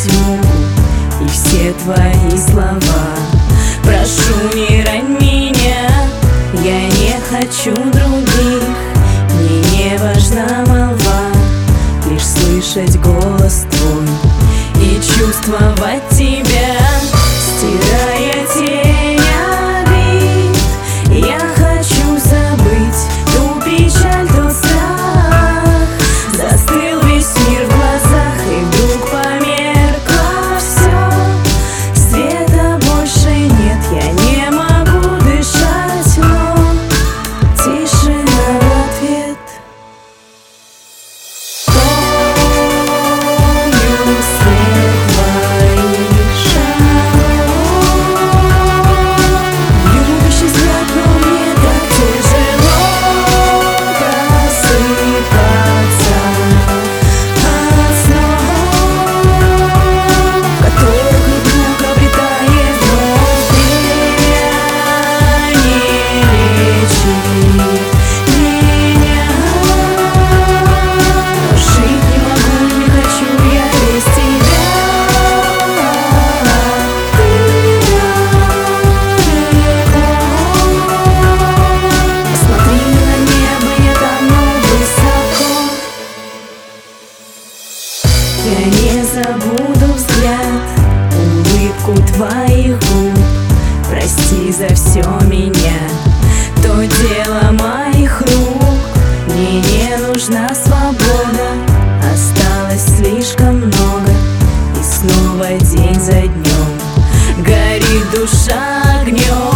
возьму и все твои слова. Прошу, не рань меня, я не хочу других. Мне не важна молва, лишь слышать голос твой и чувствовать тебя, стирая тень обид. Я хочу забыть ту печаль, тот страх. Застыл весь мир в глазах, и вдруг померкло все. Света больше нет, я не могу дышать, но тишина в ответ. Я не забуду взгляд, улыбку твоих губ. Прости за все меня, то дело моих рук. Мне не нужна свобода, осталось слишком много. И снова день за днем горит душа огнем.